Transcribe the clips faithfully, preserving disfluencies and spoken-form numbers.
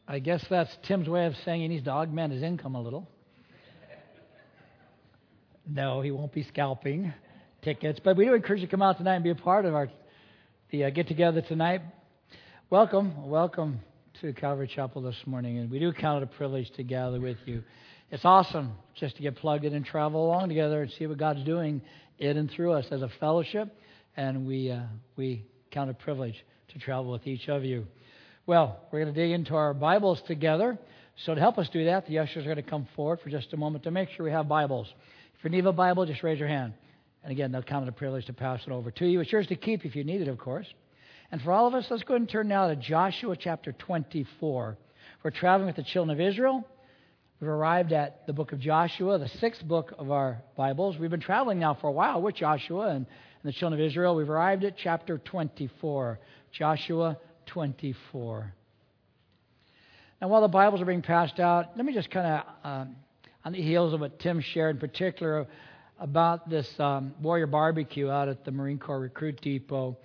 I guess that's Tim's way of saying he needs to augment his income a little. No, he won't be scalping tickets. But we do encourage you to come out tonight and be a part of our the uh, get-together tonight. Welcome, welcome to Calvary Chapel this morning. And we do count it a privilege to gather with you. It's awesome just to get plugged in and travel along together and see what God's doing in and through us as a fellowship. And we uh, we count it a privilege to travel with each of you. Well, we're going to dig into our Bibles together. So to help us do that, the ushers are going to come forward for just a moment to make sure we have Bibles. If you need a Bible, just raise your hand. And again, they'll count it a privilege to pass it over to you. It's yours to keep if you need it, of course. And for all of us, let's go ahead and turn now to Joshua chapter twenty-four. We're traveling with the children of Israel. We've arrived at the book of Joshua, the sixth book of our Bibles. We've been traveling now for a while with Joshua and, and the children of Israel. We've arrived at chapter twenty-four. Joshua twenty-four. Now, while the Bibles are being passed out, let me just kind of, um, on the heels of what Tim shared in particular about this um, Warrior Barbecue out at the Marine Corps Recruit Depot,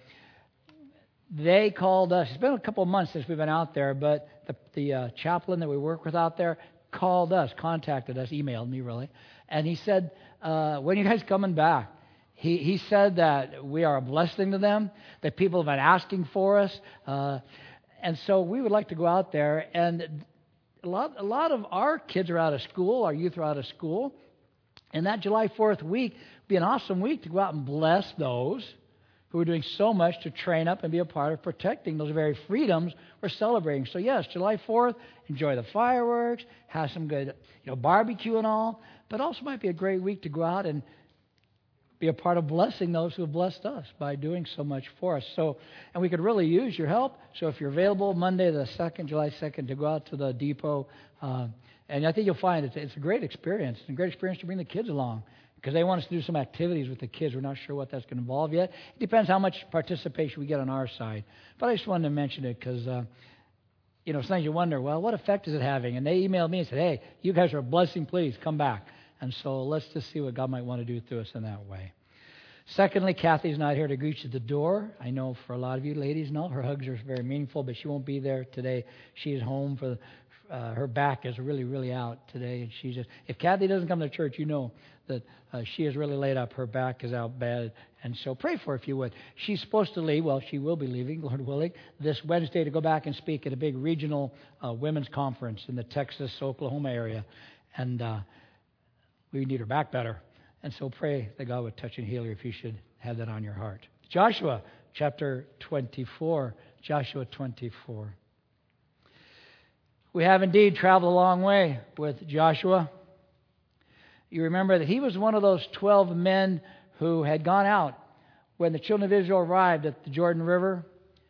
they called us. It's been a couple of months since we've been out there, but the, the uh, chaplain that we work with out there called us, contacted us, emailed me really, and he said, uh, when are you guys coming back? He he said that we are a blessing to them, that people have been asking for us, uh, and so we would like to go out there. And a lot a lot of our kids are out of school, our youth are out of school, and that July fourth week would be an awesome week to go out and bless those who are doing so much to train up and be a part of protecting those very freedoms we're celebrating. So yes, July fourth, enjoy the fireworks, have some good you know barbecue and all, but also might be a great week to go out and be a part of blessing those who have blessed us by doing so much for us. So, and we could really use your help. So if you're available Monday the second, July second, to go out to the depot, uh, and I think you'll find it's, it's a great experience. It's a great experience to bring the kids along because they want us to do some activities with the kids. We're not sure what that's going to involve yet. It depends how much participation we get on our side. But I just wanted to mention it because, uh, you know, sometimes you wonder, well, what effect is it having? And they emailed me and said, hey, you guys are a blessing, please come back. And so let's just see what God might want to do through us in that way. Secondly, Kathy's not here to greet you at the door. I know for a lot of you ladies know her hugs are very meaningful, but she won't be there today. She's home for uh, her back is really, really out today. And she just, if Kathy doesn't come to church, you know that uh, she is really laid up. Her back is out bad. And so pray for her if you would. She's supposed to leave, well, she will be leaving, Lord willing, this Wednesday to go back and speak at a big regional uh, women's conference in the Texas, Oklahoma area. And uh, we need her back better. And so pray that God would touch and heal her if you should have that on your heart. Joshua chapter twenty-four. Joshua twenty-four. We have indeed traveled a long way with Joshua. You remember that he was one of those twelve men who had gone out when the children of Israel arrived at the Jordan River.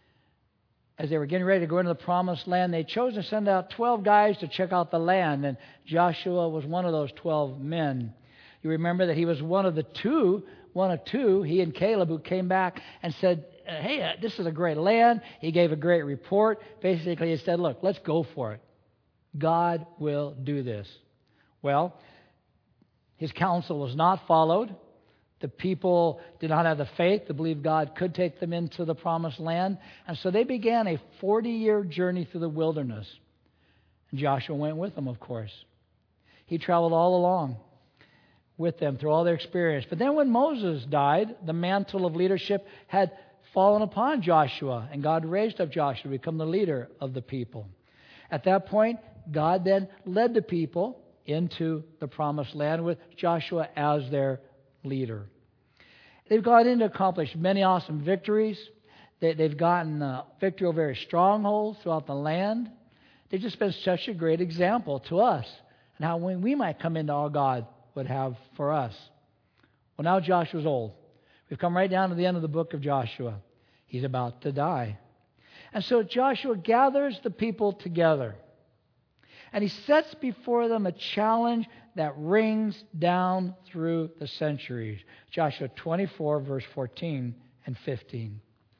As they were getting ready to go into the promised land, they chose to send out twelve guys to check out the land. And Joshua was one of those twelve men. You remember that he was one of the two, one of two, he and Caleb, who came back and said, hey, uh, this is a great land. He gave a great report. Basically, he said, look, let's go for it. God will do this. Well, his counsel was not followed. The people did not have the faith to believe God could take them into the promised land. And so they began a forty-year journey through the wilderness. And Joshua went with them, of course. He traveled all along with them through all their experience. But then when Moses died, the mantle of leadership had fallen upon Joshua, and God raised up Joshua to become the leader of the people. At that point, God then led the people into the promised land with Joshua as their leader. They've gone in to accomplish many awesome victories. They, they've gotten uh, victory over various strongholds throughout the land. They've just been such a great example to us and how when we might come into all God would have for us. Well, now Joshua's old. We've come right down to the end of the book of Joshua. He's about to die. And so Joshua gathers the people together. And he sets before them a challenge that rings down through the centuries. Joshua twenty-four, verse fourteen and fifteen.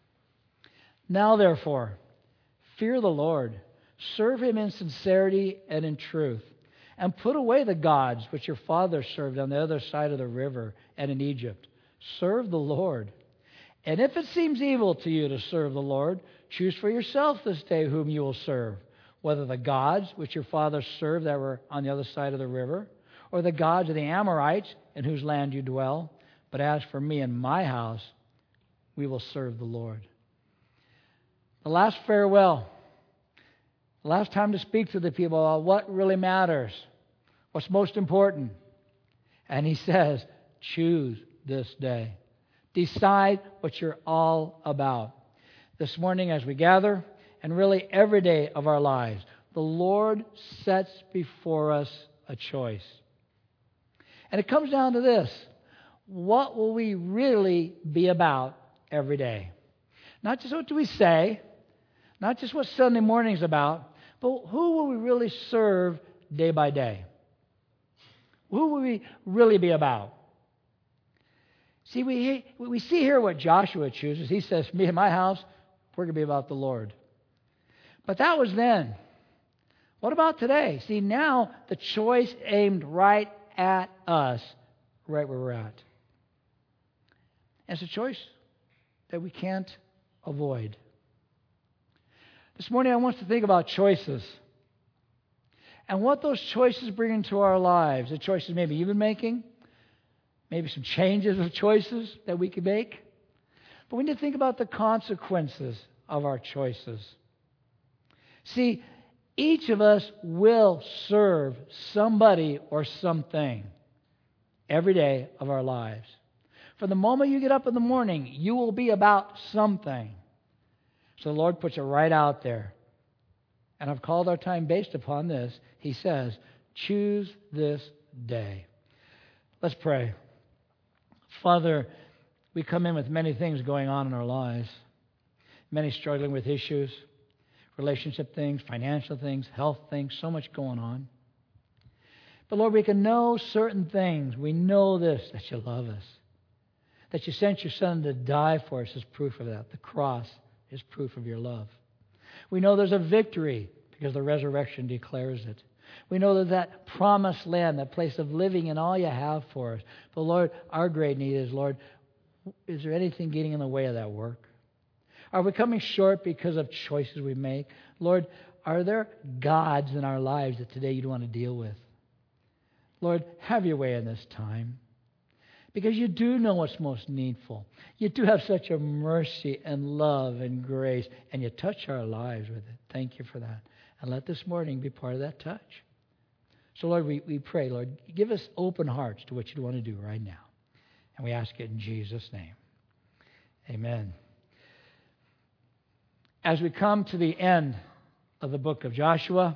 Now, therefore, fear the Lord. Serve him in sincerity and in truth. And put away the gods which your fathers served on the other side of the river and in Egypt. Serve the Lord. And if it seems evil to you to serve the Lord, choose for yourself this day whom you will serve, whether the gods which your fathers served that were on the other side of the river, or the gods of the Amorites in whose land you dwell. But as for me and my house, we will serve the Lord. The last farewell, the last time to speak to the people about what really matters, what's most important. And he says, choose this day. Decide what you're all about. This morning as we gather, and really every day of our lives, the Lord sets before us a choice. And it comes down to this. What will we really be about every day? Not just what do we say, not just what Sunday morning is about, but who will we really serve day by day? Who will we really be about? See, we, we see here what Joshua chooses. He says, me and my house, we're going to be about the Lord. But that was then. What about today? See, now the choice aimed right at us, right where we're at. And it's a choice that we can't avoid. This morning I want us to think about choices. And what those choices bring into our lives. The choices maybe you've been making. Maybe some changes of choices that we could make. But we need to think about the consequences of our choices. See, each of us will serve somebody or something every day of our lives. From the moment you get up in the morning, you will be about something. So the Lord puts it right out there. And I've called our time based upon this. He says, choose this day. Let's pray. Father, we come in with many things going on in our lives. Many struggling with issues, relationship things, financial things, health things, so much going on. But Lord, we can know certain things. We know this, that you love us. That you sent your Son to die for us is proof of that. The cross is proof of your love. We know there's a victory because the resurrection declares it. We know that that promised land, that place of living and all you have for us. But Lord, our great need is, Lord, is there anything getting in the way of that work? Are we coming short because of choices we make? Lord, are there gods in our lives that today you don't want to deal with? Lord, have your way in this time. Because you do know what's most needful. You do have such a mercy and love and grace, and you touch our lives with it. Thank you for that. And let this morning be part of that touch. So, Lord, we, we pray, Lord, give us open hearts to what you want to do right now. And we ask it in Jesus' name. Amen. As we come to the end of the book of Joshua,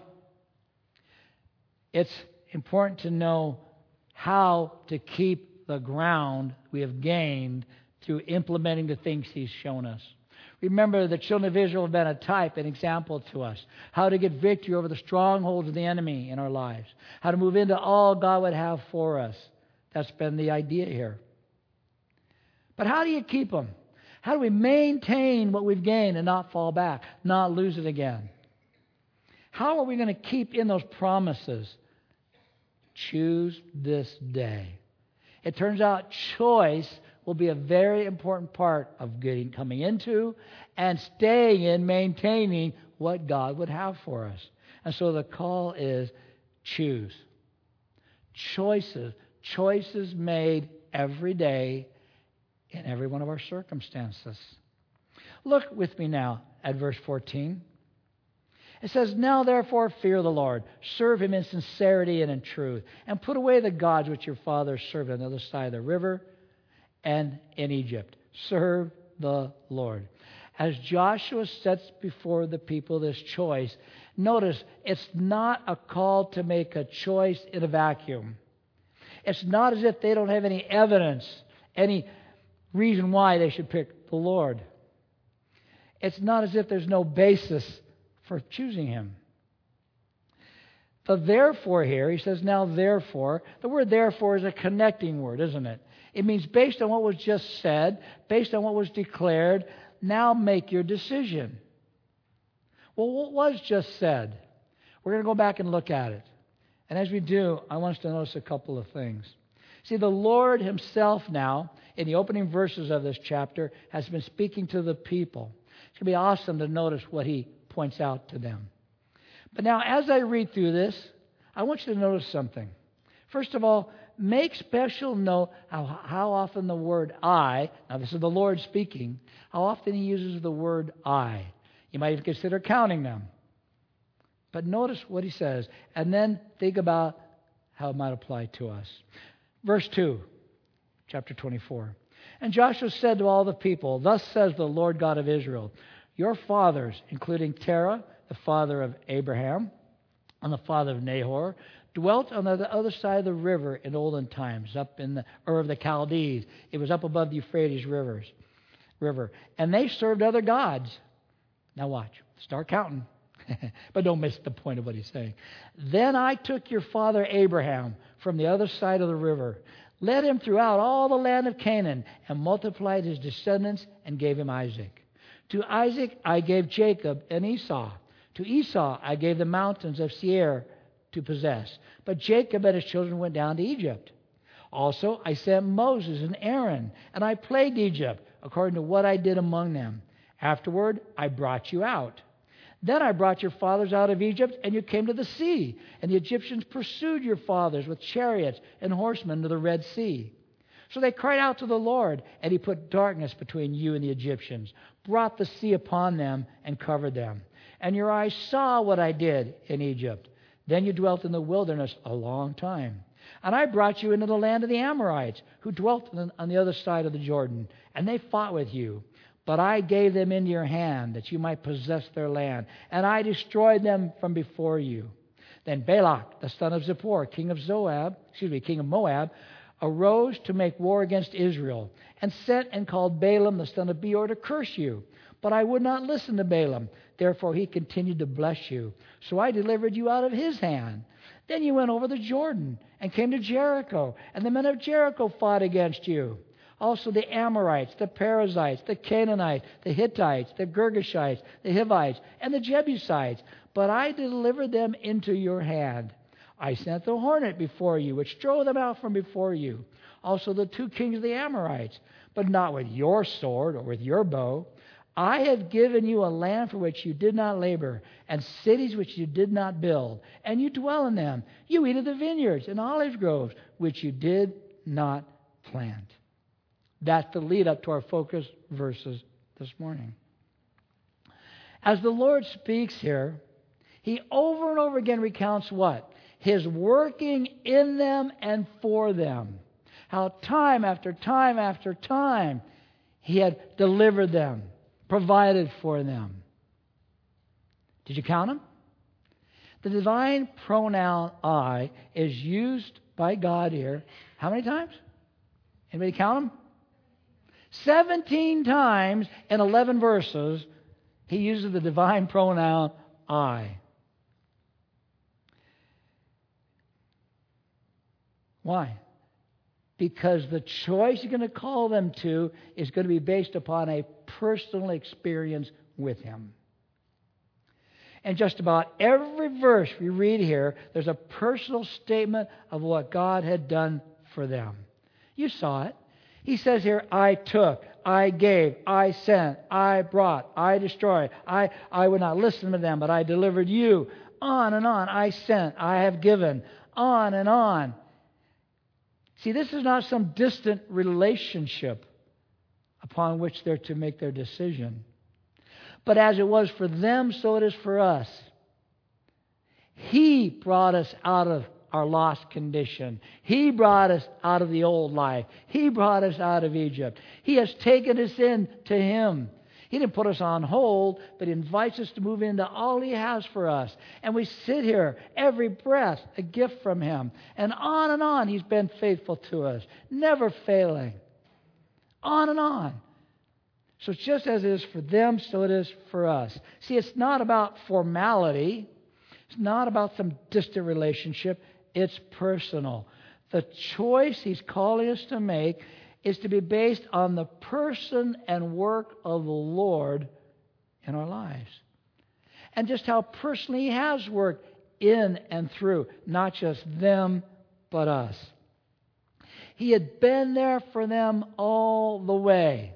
it's important to know how to keep the ground we have gained through implementing the things He's shown us. Remember, the children of Israel have been a type, an example to us. How to get victory over the strongholds of the enemy in our lives. How to move into all God would have for us. That's been the idea here. But how do you keep them? How do we maintain what we've gained and not fall back, not lose it again? How are we going to keep in those promises? Choose this day. It turns out choice will be a very important part of getting, coming into and staying in, maintaining what God would have for us. And so the call is choose. Choices. Choices made every day in every one of our circumstances. Look with me now at verse fourteen. It says, now therefore fear the Lord, serve Him in sincerity and in truth, and put away the gods which your fathers served on the other side of the river and in Egypt. Serve the Lord. As Joshua sets before the people this choice, notice it's not a call to make a choice in a vacuum. It's not as if they don't have any evidence, any reason why they should pick the Lord. It's not as if there's no basis for choosing Him. The therefore here, he says, now therefore. The word therefore is a connecting word, isn't it? It means based on what was just said, based on what was declared, now make your decision. Well, what was just said? We're going to go back and look at it. And as we do, I want us to notice a couple of things. See, the Lord Himself now, in the opening verses of this chapter, has been speaking to the people. It's going to be awesome to notice what He points out to them. But now, as I read through this, I want you to notice something. First of all, make special note how, how often the word I, now this is the Lord speaking, how often He uses the word I. You might even consider counting them. But notice what He says, and then think about how it might apply to us. Verse two, chapter twenty-four. And Joshua said to all the people, Thus says the Lord God of Israel, your fathers, including Terah, the father of Abraham, and the father of Nahor, dwelt on the other side of the river in olden times, up in the Ur of the Chaldees. It was up above the Euphrates rivers, river. And they served other gods. Now watch. Start counting. But don't miss the point of what he's saying. Then I took your father Abraham from the other side of the river, led him throughout all the land of Canaan, and multiplied his descendants and gave him Isaac. To Isaac I gave Jacob and Esau. To Esau I gave the mountains of Seir to possess. But Jacob and his children went down to Egypt. Also I sent Moses and Aaron, and I plagued Egypt according to what I did among them. Afterward I brought you out. Then I brought your fathers out of Egypt, and you came to the sea. And the Egyptians pursued your fathers with chariots and horsemen to the Red Sea. So they cried out to the Lord, and He put darkness between you and the Egyptians, brought the sea upon them, and covered them. And your eyes saw what I did in Egypt. Then you dwelt in the wilderness a long time. And I brought you into the land of the Amorites, who dwelt on the other side of the Jordan. And they fought with you. But I gave them into your hand, that you might possess their land. And I destroyed them from before you. Then Balak, the son of Zippor, king of Zoab, excuse me, king of Moab, arose to make war against Israel, and sent and called Balaam, the son of Beor, to curse you. But I would not listen to Balaam. Therefore he continued to bless you. So I delivered you out of his hand. Then you went over the Jordan and came to Jericho, and the men of Jericho fought against you. Also the Amorites, the Perizzites, the Canaanites, the Hittites, the Girgashites, the Hivites, and the Jebusites. But I delivered them into your hand. I sent the hornet before you, which drove them out from before you. Also the two kings of the Amorites, but not with your sword or with your bow. I have given you a land for which you did not labor, and cities which you did not build, and you dwell in them. You eat of the vineyards and olive groves, which you did not plant. That's the lead up to our focus verses this morning. As the Lord speaks here, He over and over again recounts what? His working in them and for them. How time after time after time He had delivered them, provided for them. Did you count them? The divine pronoun I is used by God here. How many times? Anybody count them? Seventeen times in eleven verses, He uses the divine pronoun I. Why? Because the choice you're going to call them to is going to be based upon a personal experience with Him. And just about every verse we read here, there's a personal statement of what God had done for them. You saw it. He says here, I took, I gave, I sent, I brought, I destroyed. I, I would not listen to them, but I delivered you. On and on. I sent, I have given. On and on. See, this is not some distant relationship upon which they're to make their decision. But as it was for them, so it is for us. He brought us out of our lost condition. He brought us out of the old life. He brought us out of Egypt. He has taken us in to Him. He didn't put us on hold, but He invites us to move into all He has for us. And we sit here, every breath, a gift from Him. And on and on, He's been faithful to us, never failing. On and on. So just as it is for them, so it is for us. See, it's not about formality. It's not about some distant relationship. It's personal. The choice He's calling us to make is to be based on the person and work of the Lord in our lives. And just how personally He has worked in and through, not just them, but us. He had been there for them all the way.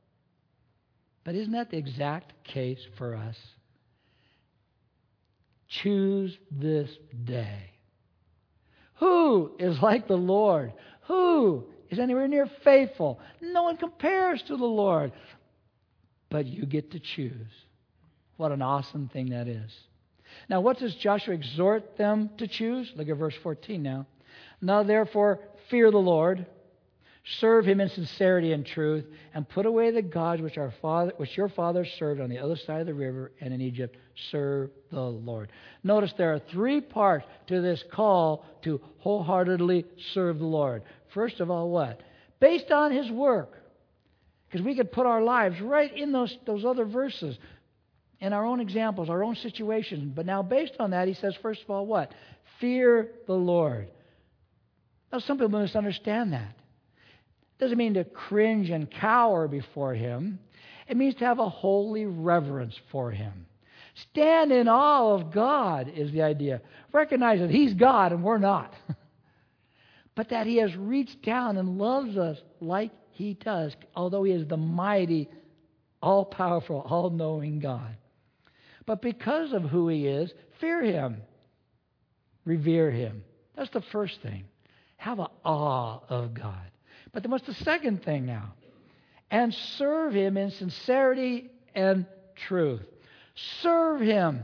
But isn't that the exact case for us? choose this day. Who is like the Lord? Who is anywhere near faithful? No one compares to the Lord. But you get to choose. What an awesome thing that is. Now, what does Joshua exhort them to choose? Look at verse fourteen now. Now, therefore, fear the Lord, serve him in sincerity and truth, and put away the gods which our father, which your fathers served on the other side of the river and in Egypt. Serve the Lord. Notice there are three parts to this call to wholeheartedly serve the Lord. First of all, what? Based on his work. Because we could put our lives right in those, those other verses, in our own examples, our own situations. But now based on that, he says, first of all, what? Fear the Lord. Now, some people misunderstand that. It doesn't mean to cringe and cower before him. It means to have a holy reverence for him. Stand in awe of God is the idea. Recognize that he's God and we're not. But that he has reached down and loves us like he does, although he is the mighty, all-powerful, all-knowing God. But because of who he is, fear him. Revere him. That's the first thing. Have an awe of God. But then what's the second thing now? And serve him in sincerity and truth. Serve him.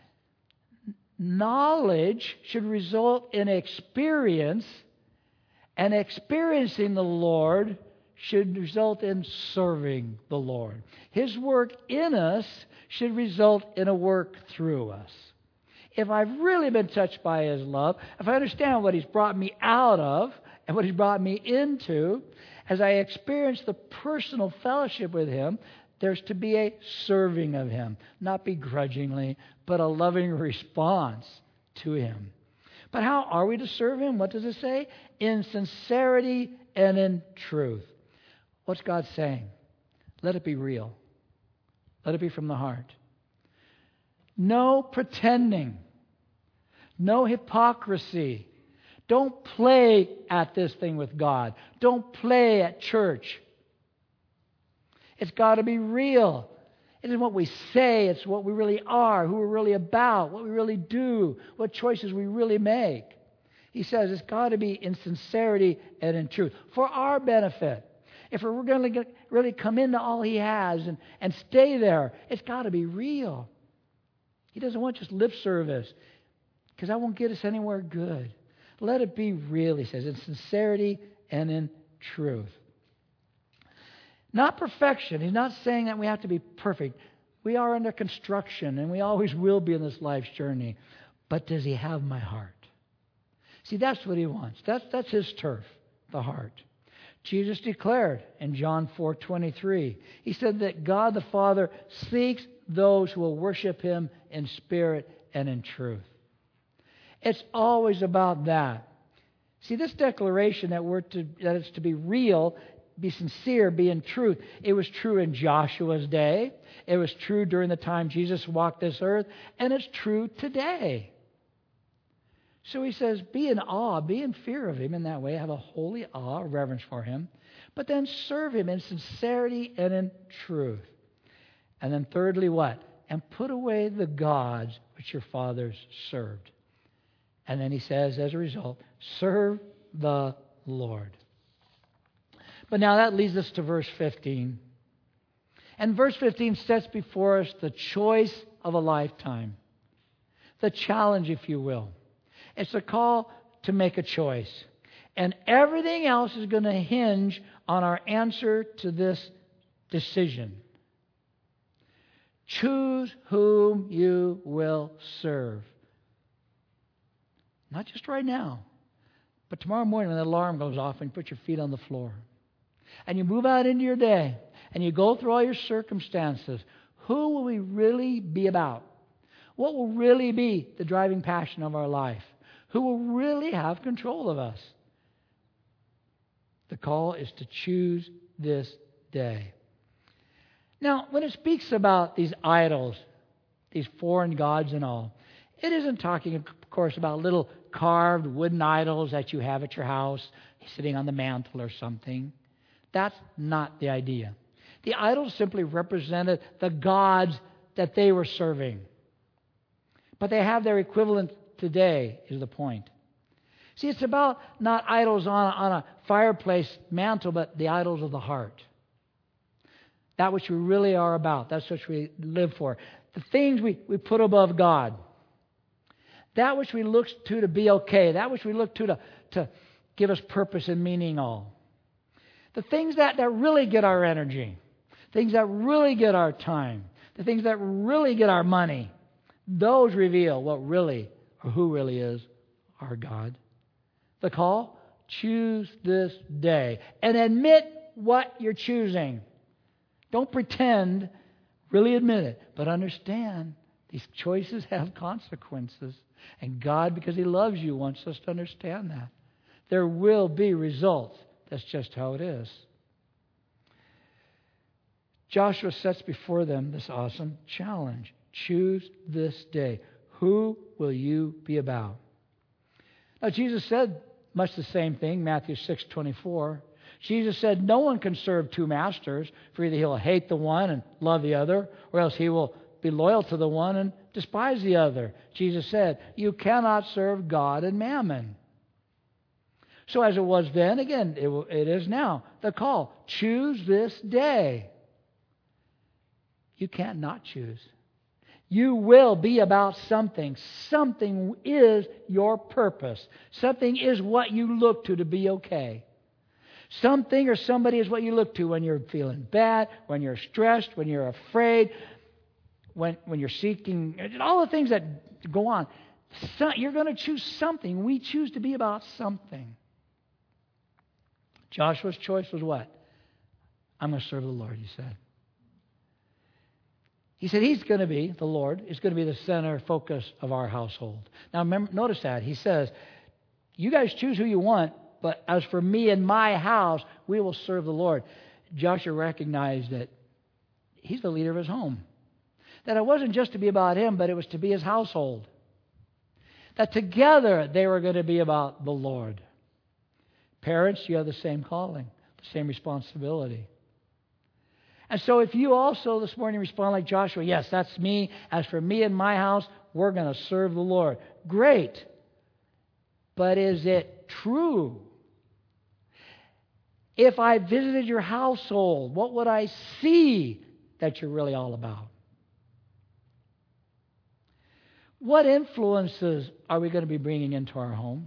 Knowledge should result in experience, and experiencing the Lord should result in serving the Lord. His work in us should result in a work through us. If I've really been touched by his love, if I understand what he's brought me out of and what he's brought me into, as I experience the personal fellowship with him, there's to be a serving of him, not begrudgingly, but a loving response to him. But how are we to serve him? What does it say? In sincerity and in truth. What's God saying? Let it be real. Let it be from the heart. No pretending. No hypocrisy. Don't play at this thing with God. Don't play at church. It's got to be real. It isn't what we say, it's what we really are, who we're really about, what we really do, what choices we really make. He says it's got to be in sincerity and in truth for our benefit. If we're going to really come into all he has and, and stay there, it's got to be real. He doesn't want just lip service, because that won't get us anywhere good. Let it be real, he says, in sincerity and in truth. Not perfection. He's not saying that we have to be perfect. We are under construction, and we always will be in this life's journey. But does he have my heart? See, that's what he wants. That's, that's his turf, the heart. Jesus declared in John four twenty-three, he said that God the Father seeks those who will worship him in spirit and in truth. It's always about that. See, this declaration that we're to, that it's to be real, be sincere, be in truth, it was true in Joshua's day. It was true during the time Jesus walked this earth, and it's true today. So he says, be in awe, be in fear of him in that way, have a holy awe, reverence for him, but then serve him in sincerity and in truth. And then thirdly, what? And put away the gods which your fathers served. And then he says, as a result, serve the Lord. But now that leads us to verse fifteen. And verse fifteen sets before us the choice of a lifetime. The challenge, if you will. It's a call to make a choice. And everything else is going to hinge on our answer to this decision. Choose whom you will serve. Not just right now, but tomorrow morning when the alarm goes off and you put your feet on the floor. And you move out into your day and you go through all your circumstances. Who will we really be about? What will really be the driving passion of our life? Who will really have control of us? The call is to choose this day. Now, when it speaks about these idols, these foreign gods and all, it isn't talking, of course, about little carved wooden idols that you have at your house, sitting on the mantle or something. That's not the idea. The idols simply represented the gods that they were serving. But they have their equivalent today, is the point. See, it's about not idols on, on a fireplace mantle, but the idols of the heart. That which we really are about. That's what we live for. The things we, we put above God. That which we look to to be okay. That which we look to to, to give us purpose and meaning all. The things that, that really get our energy. Things that really get our time. The things that really get our money. Those reveal what really, or who really is our God. The call? Choose this day. And admit what you're choosing. Don't pretend. Really admit it. But understand these choices have consequences. And God, because He loves you, wants us to understand that. There will be results. That's just how it is. Joshua sets before them this awesome challenge. Choose this day. Who will you be about? Now, Jesus said much the same thing, Matthew six twenty-four. Jesus said, no one can serve two masters, for either he'll hate the one and love the other, or else he will be loyal to the one and despise the other. Jesus said, you cannot serve God and mammon. So as it was then, again, it, it is now. The call, choose this day. You can't not choose. You will be about something. Something is your purpose. Something is what you look to to be okay. Something or somebody is what you look to when you're feeling bad, when you're stressed, when you're afraid, when when you're seeking, all the things that go on. So, you're going to choose something. We choose to be about something. Joshua's choice was what? I'm going to serve the Lord, he said. He said he's going to be, the Lord, is going to be the center focus of our household. Now remember, notice that. He says, you guys choose who you want, but as for me and my house, we will serve the Lord. Joshua recognized that he's the leader of his home. That it wasn't just to be about him, but it was to be his household. That together they were going to be about the Lord. Parents, you have the same calling, the same responsibility. And so if you also this morning respond like Joshua, yes, that's me. As for me and my house, we're going to serve the Lord. Great. But is it true? If I visited your household, what would I see that you're really all about? What influences are we going to be bringing into our homes?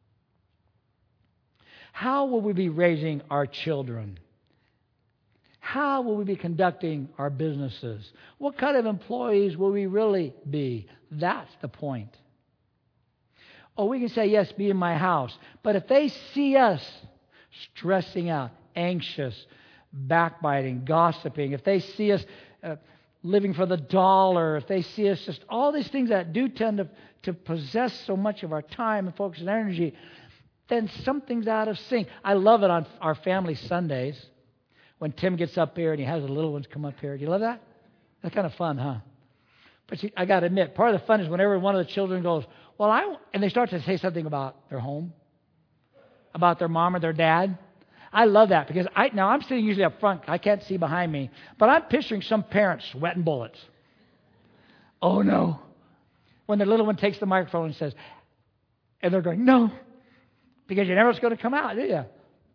How will we be raising our children? How will we be conducting our businesses? What kind of employees will we really be? That's the point. Oh, we can say, yes, be in my house. But if they see us stressing out, anxious, backbiting, gossiping, if they see us uh, living for the dollar, if they see us just all these things that do tend to, to possess so much of our time and focus and energy, then something's out of sync. I love it on our family Sundays when Tim gets up here and he has the little ones come up here. Do you love that? That's kind of fun, huh? But see, I got to admit, part of the fun is whenever one of the children goes, well, I, and they start to say something about their home, about their mom or their dad. I love that because I now I'm sitting usually up front. I can't see behind me. But I'm picturing some parents sweating bullets. Oh, no. When the little one takes the microphone and says, and they're going, no, because you never was going to come out, do you?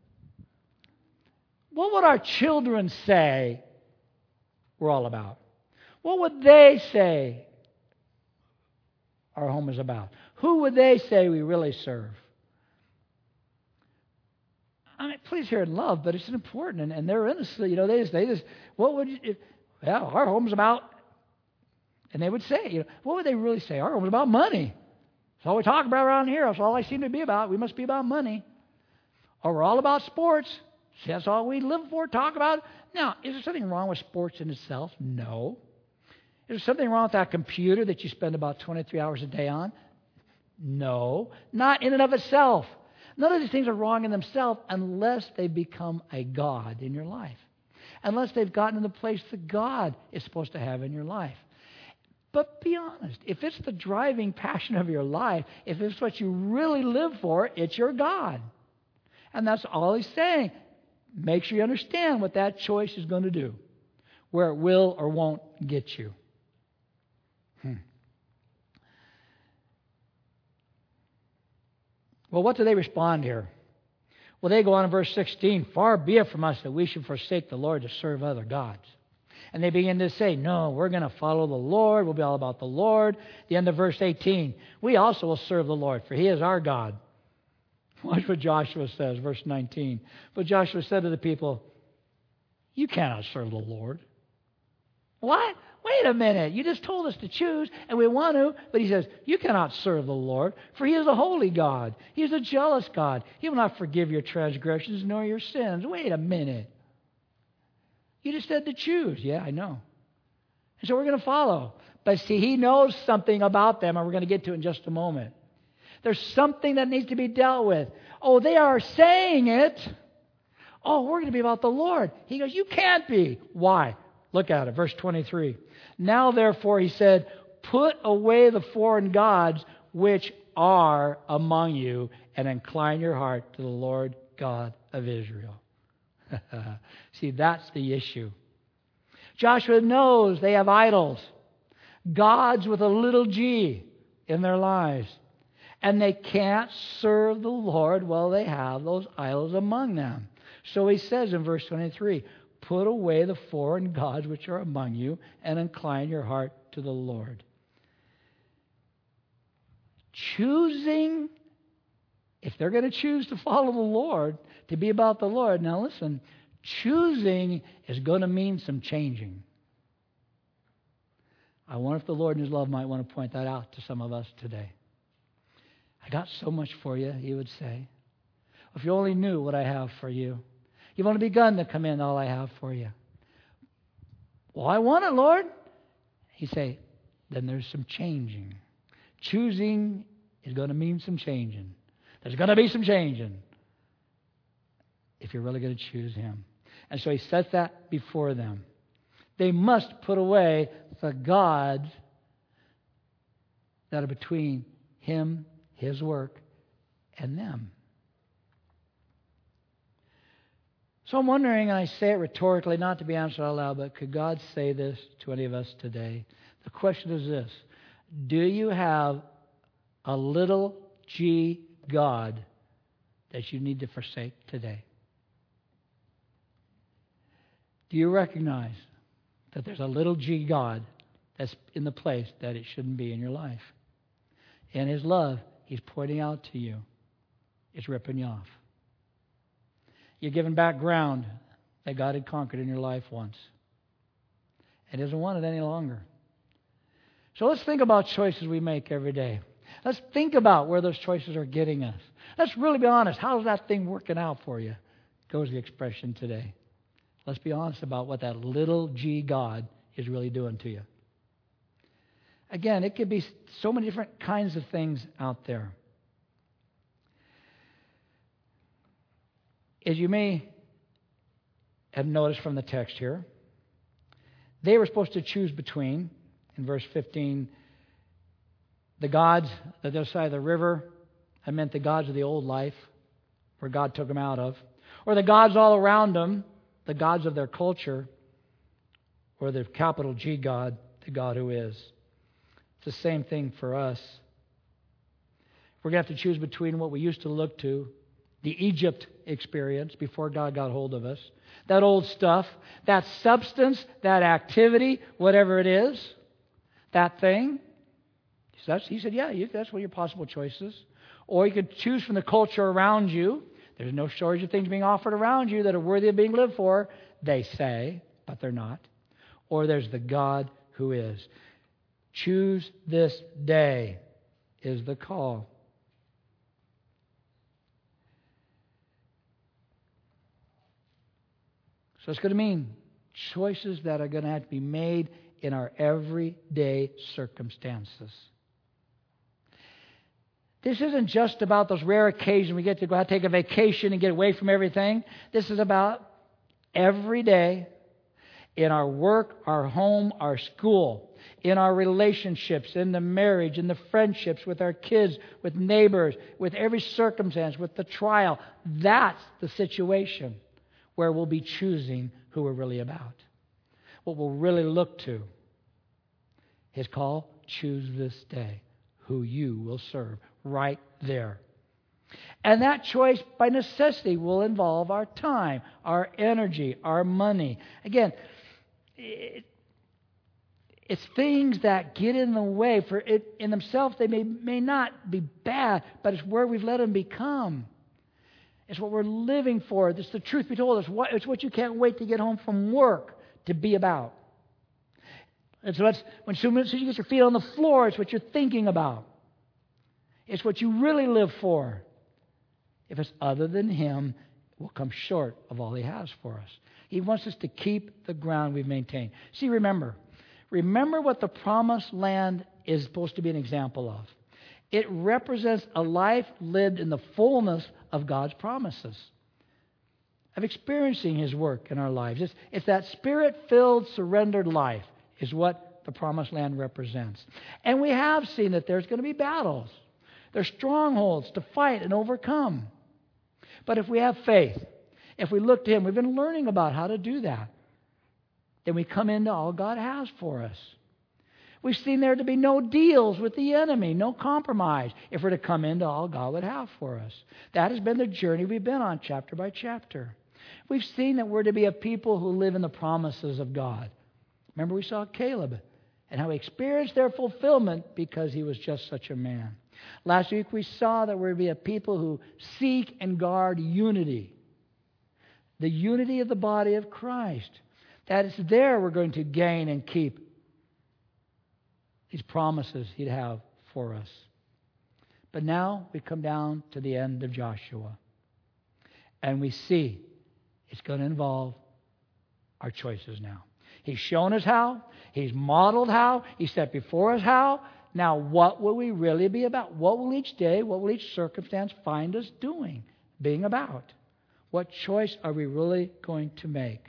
What would our children say we're all about? What would they say our home is about? Who would they say we really serve? I mean, please hear and love, but it's important, and, and they're innocent. You know, they just, they just, what would you? If, well, our home's about, and they would say, you know, what would they really say? Our home's about money. That's all we talk about around here. That's all I seem to be about. We must be about money. Or we're all about sports. See, that's all we live for, talk about. Now, is there something wrong with sports in itself? No. Is there something wrong with that computer that you spend about twenty-three hours a day on? No. Not in and of itself. None of these things are wrong in themselves unless they become a God in your life. Unless they've gotten to the place that God is supposed to have in your life. But be honest. If it's the driving passion of your life, if it's what you really live for, it's your God. And that's all he's saying. Make sure you understand what that choice is going to do. Where it will or won't get you. Hmm. Well, what do they respond here? Well, they go on in verse sixteen, far be it from us that we should forsake the Lord to serve other gods. And they begin to say, no, we're going to follow the Lord. We'll be all about the Lord. The end of verse eighteen, we also will serve the Lord, for He is our God. Watch what Joshua says, verse nineteen. But Joshua said to the people, you cannot serve the Lord. What? Wait a minute. You just told us to choose, and we want to. But he says, you cannot serve the Lord, for He is a holy God. He is a jealous God. He will not forgive your transgressions nor your sins. Wait a minute. You just said to choose. Yeah, I know. And so we're going to follow. But see, He knows something about them, and we're going to get to it in just a moment. There's something that needs to be dealt with. Oh, they are saying it. Oh, we're going to be about the Lord. He goes, you can't be. Why? Look at it, verse twenty-three. Now, therefore, he said, put away the foreign gods which are among you, and incline your heart to the Lord God of Israel. See, that's the issue. Joshua knows they have idols, gods with a little g in their lives. And they can't serve the Lord while they have those idols among them. So he says in verse twenty-three, put away the foreign gods which are among you and incline your heart to the Lord. Choosing, if they're going to choose to follow the Lord, to be about the Lord, now listen, choosing is going to mean some changing. I wonder if the Lord in His love might want to point that out to some of us today. I got so much for you, He would say. If you only knew what I have for you. You've only begun to come in all I have for you. Well, I want it, Lord. He'd say, then there's some changing. Choosing is going to mean some changing. There's going to be some changing if you're really going to choose Him. And so He sets that before them. They must put away the gods that are between Him, His work, and them. So I'm wondering, and I say it rhetorically, not to be answered out loud, but could God say this to any of us today? The question is this: do you have a little g God that you need to forsake today? Do you recognize that there's a little g God that's in the place that it shouldn't be in your life? In His love, He's pointing out to you, it's ripping you off. You're giving back ground that God had conquered in your life once. And doesn't want it any longer. So let's think about choices we make every day. Let's think about where those choices are getting us. Let's really be honest. How's that thing working out for you? Goes the expression today. Let's be honest about what that little g God is really doing to you. Again, it could be so many different kinds of things out there. As you may have noticed from the text here, they were supposed to choose between, in verse fifteen, the gods on the other side of the river. I meant the gods of the old life, where God took them out of, or the gods all around them, the gods of their culture, or the capital G God, the God who is. It's the same thing for us. We're going to have to choose between what we used to look to, the Egypt experience before God got hold of us, that old stuff, that substance, that activity, whatever it is, that thing. So that's, he said, yeah, you, that's one of your possible choices. Or you could choose from the culture around you. There's no shortage of things being offered around you that are worthy of being lived for, they say, but they're not. Or there's the God who is. Choose this day is the call. So it's going to mean choices that are going to have to be made in our everyday circumstances. This isn't just about those rare occasions we get to go out, take a vacation and get away from everything. This is about every day in our work, our home, our school, in our relationships, in the marriage, in the friendships, with our kids, with neighbors, with every circumstance, with the trial. That's the situation where we'll be choosing who we're really about. What we'll really look to. His call, choose this day who you will serve. Right there. And that choice, by necessity, will involve our time, our energy, our money. Again, it, it's things that get in the way. For it in themselves, they may, may not be bad, but it's where we've let them become. It's what we're living for. It's the truth be told. It's what, it's what you can't wait to get home from work to be about. And so that's, when soon as you get your feet on the floor, it's what you're thinking about. It's what you really live for. If it's other than Him, we'll come short of all He has for us. He wants us to keep the ground we've maintained. See, remember. Remember what the promised land is supposed to be an example of. It represents a life lived in the fullness of God's promises, of experiencing His work in our lives. It's, it's that Spirit-filled, surrendered life is what the promised land represents. And we have seen that there's going to be battles. There's strongholds to fight and overcome. But if we have faith, if we look to Him, we've been learning about how to do that, then we come into all God has for us. We've seen there to be no deals with the enemy, no compromise, if we're to come into all God would have for us. That has been the journey we've been on chapter by chapter. We've seen that we're to be a people who live in the promises of God. Remember we saw Caleb and how he experienced their fulfillment because he was just such a man. Last week we saw that we're to be a people who seek and guard unity. The unity of the body of Christ. That is there we're going to gain and keep these promises He'd have for us. But now we come down to the end of Joshua. And we see it's going to involve our choices now. He's shown us how. He's modeled how. He set before us how. Now what will we really be about? What will each day, what will each circumstance find us doing, being about? What choice are we really going to make?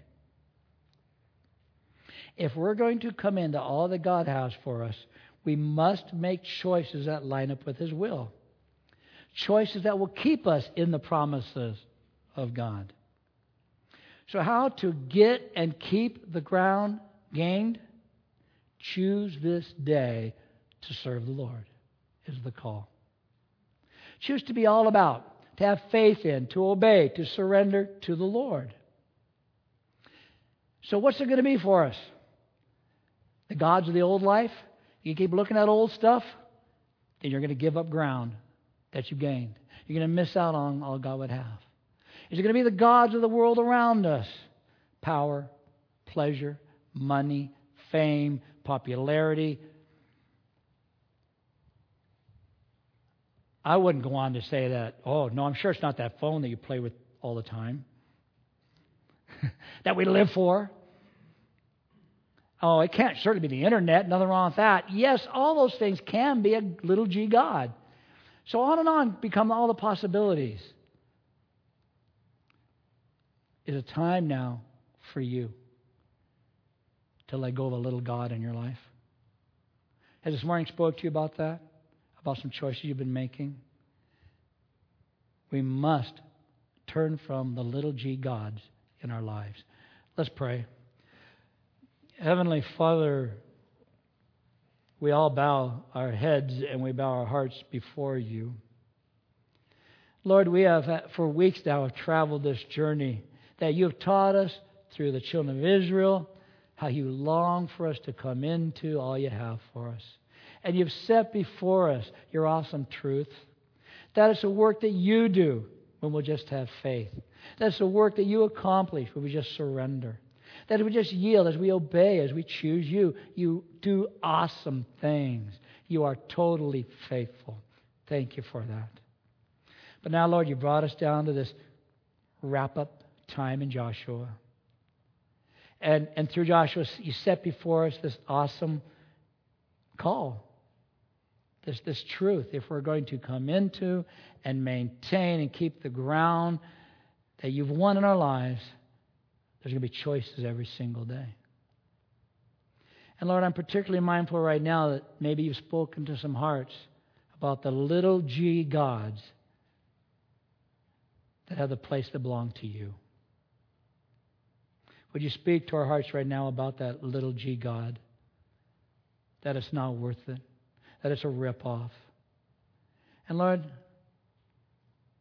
If we're going to come into all that God has for us, we must make choices that line up with His will. Choices that will keep us in the promises of God. So how to get and keep the ground gained? Choose this day to serve the Lord is the call. Choose to be all about, to have faith in, to obey, to surrender to the Lord. So what's it going to be for us? The gods of the old life? You keep looking at old stuff, then you're going to give up ground that you gained. You're going to miss out on all God would have. Is it going to be the gods of the world around us? Power, pleasure, money, fame, popularity. I wouldn't go on to say that, oh, no, I'm sure it's not that phone that you play with all the time that we live for. Oh, it can't certainly be the internet. Nothing wrong with that. Yes, all those things can be a little g God. So on and on become all the possibilities. Is it time now for you to let go of a little God in your life? Has this morning spoke to you about that? About some choices you've been making? We must turn from the little g gods in our lives. Let's pray. Heavenly Father, we all bow our heads and we bow our hearts before You. Lord, we have for weeks now have traveled this journey that You have taught us through the children of Israel, how You long for us to come into all You have for us. And You've set before us Your awesome truth. That is the work that You do when we'll just have faith. That's the work that You accomplish when we just surrender. That we just yield as we obey, as we choose You. You do awesome things. You are totally faithful. Thank You for that. But now, Lord, You brought us down to this wrap-up time in Joshua. And, and through Joshua, You set before us this awesome call. This, this truth, if we're going to come into and maintain and keep the ground that You've won in our lives, there's going to be choices every single day. And Lord, I'm particularly mindful right now that maybe You've spoken to some hearts about the little g gods that have the place that belong to You. Would You speak to our hearts right now about that little g God? That it's not worth it. That it's a ripoff. And Lord,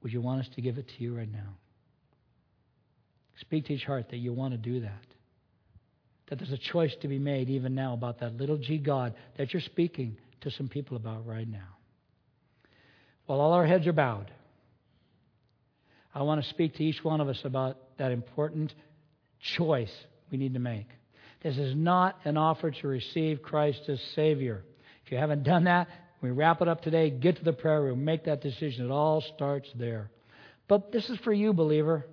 Would you want us to give it to you right now? Speak to each heart that you want to do that. That there's a choice to be made even now about that little G God that you're speaking to some people about right now. While all our heads are bowed, I want to speak to each one of us about that important choice we need to make. This is not an offer to receive Christ as Savior. If you haven't done that, when we wrap it up today, get to the prayer room, make that decision. It all starts there. But this is for you, believer,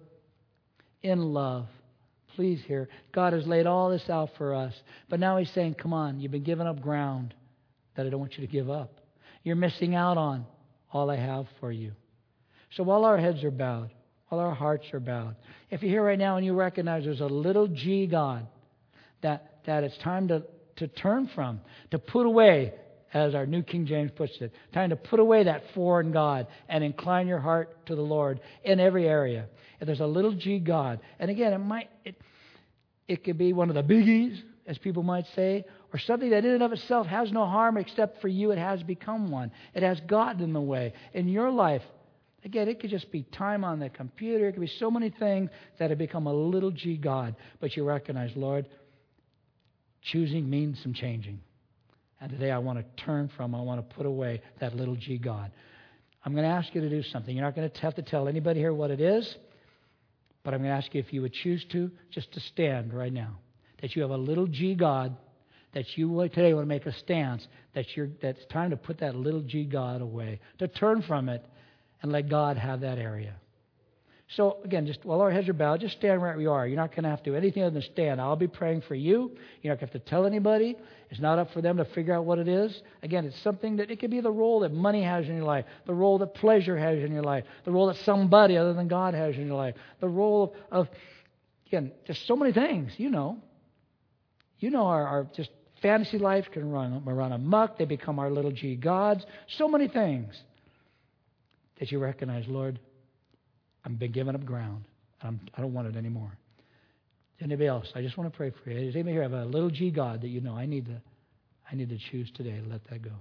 in love. Please hear, God has laid all this out for us. But now He's saying, come on, you've been giving up ground that I don't want you to give up. You're missing out on all I have for you. So while our heads are bowed, while our hearts are bowed, if you're here right now and you recognize there's a little G God that, that it's time to, to turn from, to put away, as our New King James puts it, time to put away that foreign God and incline your heart to the Lord in every area. If there's a little G God, and again, it might it, it could be one of the biggies, as people might say, or something that in and of itself has no harm except for you. It has become one. It has gotten in the way in your life. Again, it could just be time on the computer. It could be so many things that have become a little G God. But you recognize, Lord, choosing means some changing. And today I want to turn from, I want to put away that little G God. I'm going to ask you to do something. You're not going to have to tell anybody here what it is. But I'm going to ask you if you would choose to, just to stand right now. That you have a little G God, that you today want to make a stance, that you're, that it's time to put that little G God away, to turn from it and let God have that area. So again, just while our heads are bowed, just stand right where you are. You're not going to have to do anything other than stand. I'll be praying for you. You're not going to have to tell anybody. It's not up for them to figure out what it is. Again, it's something that it could be the role that money has in your life, the role that pleasure has in your life, the role that somebody other than God has in your life, the role of, of again, just so many things, you know. You know, our, our just fantasy life can run, run amok. They become our little G gods. So many things that you recognize, Lord, I've been giving up ground. I'm, I don't want it anymore. Anybody else? I just want to pray for you. Does anybody here have a little G God that you know I need to, I need to choose today to let that go?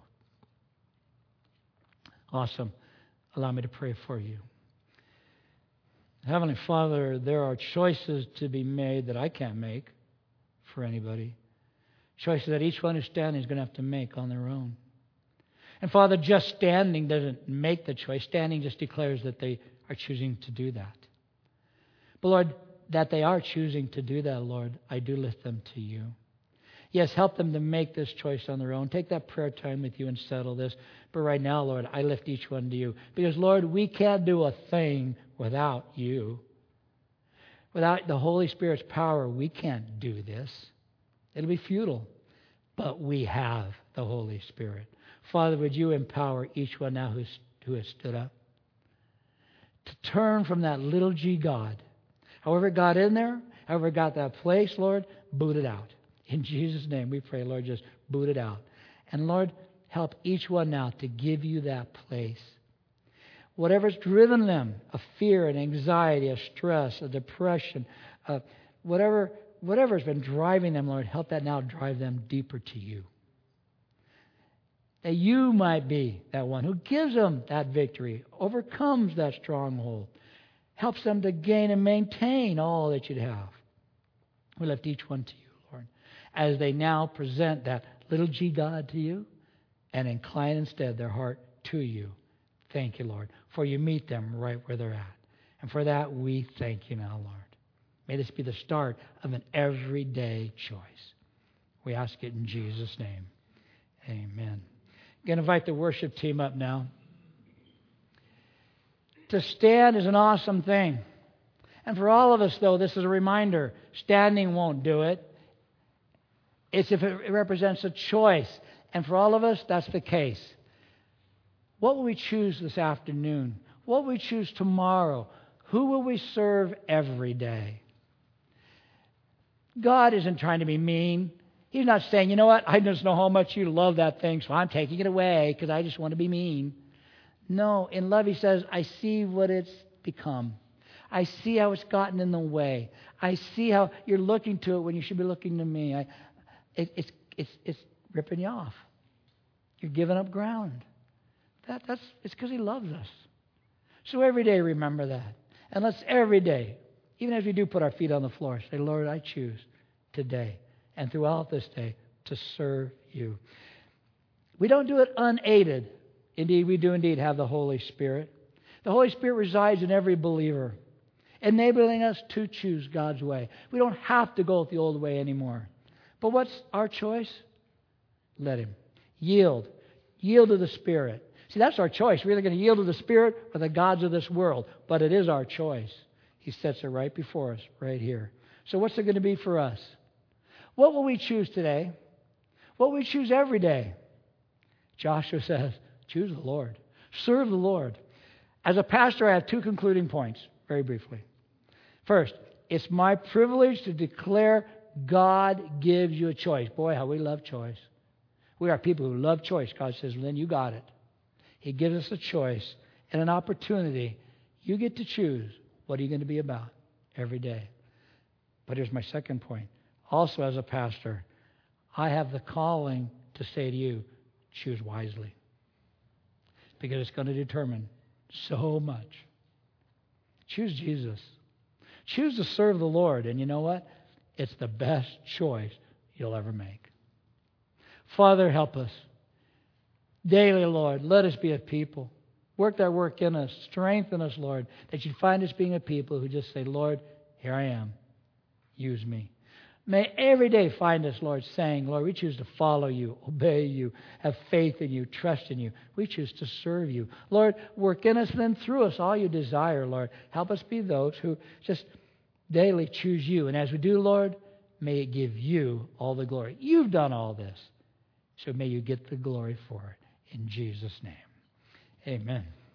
Awesome. Allow me to pray for you. Heavenly Father, there are choices to be made that I can't make for anybody. Choices that each one who's standing is going to have to make on their own. And Father, just standing doesn't make the choice. Standing just declares that they are choosing to do that. But Lord, that they are choosing to do that, Lord, I do lift them to you. Yes, help them to make this choice on their own. Take that prayer time with you and settle this. But right now, Lord, I lift each one to you. Because, Lord, we can't do a thing without you. Without the Holy Spirit's power, we can't do this. It'll be futile. But we have the Holy Spirit. Father, would you empower each one now who's, who has stood up to turn from that little G God. However it got in there, however it got that place, Lord, boot it out. In Jesus' name we pray, Lord, just boot it out. And Lord, help each one now to give you that place. Whatever's driven them, a fear, an anxiety, a stress, a depression, uh, whatever, whatever's been driving them, Lord, help that now drive them deeper to you. That you might be that one who gives them that victory, overcomes that stronghold, helps them to gain and maintain all that you'd have. We lift each one to you, Lord, as they now present that little G God to you and incline instead their heart to you. Thank you, Lord, for you meet them right where they're at. And for that, we thank you now, Lord. May this be the start of an everyday choice. We ask it in Jesus' name. Amen. I'm going to invite the worship team up now. To stand is an awesome thing. And for all of us, though, this is a reminder. Standing won't do it. It's if it represents a choice. And for all of us, that's the case. What will we choose this afternoon? What will we choose tomorrow? Who will we serve every day? God isn't trying to be mean. He's not saying, you know what, I just know how much you love that thing, so I'm taking it away because I just want to be mean. No, in love he says, I see what it's become. I see how it's gotten in the way. I see how you're looking to it when you should be looking to me. I, it, it's, it's, it's ripping you off. You're giving up ground. That, that's, it's because he loves us. So every day, remember that. And let's every day, even as we do put our feet on the floor, say, Lord, I choose today and throughout this day to serve you. We don't do it unaided. Indeed, we do indeed have the Holy Spirit. The Holy Spirit resides in every believer, enabling us to choose God's way. We don't have to go the old way anymore. But what's our choice? Let Him. Yield. Yield to the Spirit. See, that's our choice. We're either going to yield to the Spirit or the gods of this world. But it is our choice. He sets it right before us, right here. So what's it going to be for us? What will we choose today? What will we choose every day? Joshua says, choose the Lord. Serve the Lord. As a pastor, I have two concluding points, very briefly. First, it's my privilege to declare God gives you a choice. Boy, how we love choice. We are people who love choice. God says, well, then you got it. He gives us a choice and an opportunity. You get to choose what are you going to be about every day. But here's my second point. Also, as a pastor, I have the calling to say to you, choose wisely. Because it's going to determine so much. Choose Jesus. Choose to serve the Lord. And you know what? It's the best choice you'll ever make. Father, help us. Daily, Lord, let us be a people. Work that work in us. Strengthen us, Lord, that you'd find us being a people who just say, Lord, here I am. Use me. May every day find us, Lord, saying, Lord, we choose to follow you, obey you, have faith in you, trust in you. We choose to serve you. Lord, work in us and then through us all you desire, Lord. Help us be those who just daily choose you. And as we do, Lord, may it give you all the glory. You've done all this. So may you get the glory for it. In Jesus' name, amen.